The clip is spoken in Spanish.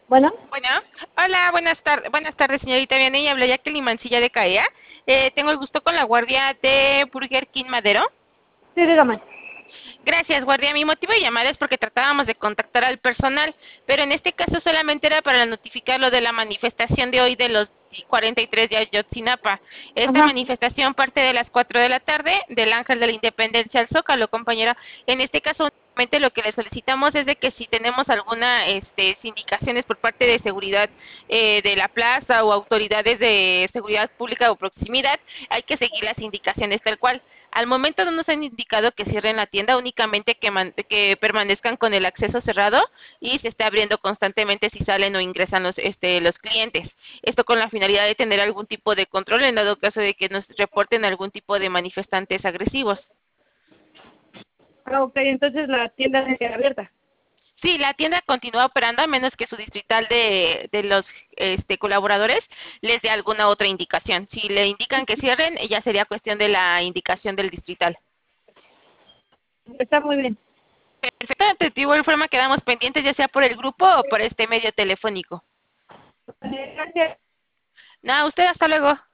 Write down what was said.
Bueno, Bueno, hola, buenas tardes, señorita Vianney. Habla Jacqueline Mancilla de CAEA. Tengo el gusto con la guardia de Burger King Madero. sí, dígame. Gracias, guardia. Mi motivo de llamar es porque tratábamos de contactar al personal, pero en este caso solamente era para notificar lo de la manifestación de hoy de los 43 de Ayotzinapa. Esta Ajá. manifestación parte de las 4 de la tarde del Ángel de la Independencia al Zócalo, compañera. En este caso, únicamente lo que le solicitamos es de que si tenemos alguna indicaciones por parte de seguridad de la plaza o autoridades de seguridad pública o proximidad, hay que seguir las indicaciones tal cual. Al momento no nos han indicado que cierren la tienda, únicamente que permanezcan con el acceso cerrado y se esté abriendo constantemente si salen o ingresan los clientes. Esto con la finalidad de tener algún tipo de control en dado caso de que nos reporten algún tipo de manifestantes agresivos. Ah, ok, entonces la tienda se queda abierta. Sí, la tienda continúa operando a menos que su distrital de los colaboradores les dé alguna otra indicación. Si le indican que cierren, ya sería cuestión de la indicación del distrital. Está muy bien. Perfecto, de igual forma quedamos pendientes ya sea por el grupo o por este medio telefónico. Gracias. Nada, usted hasta luego.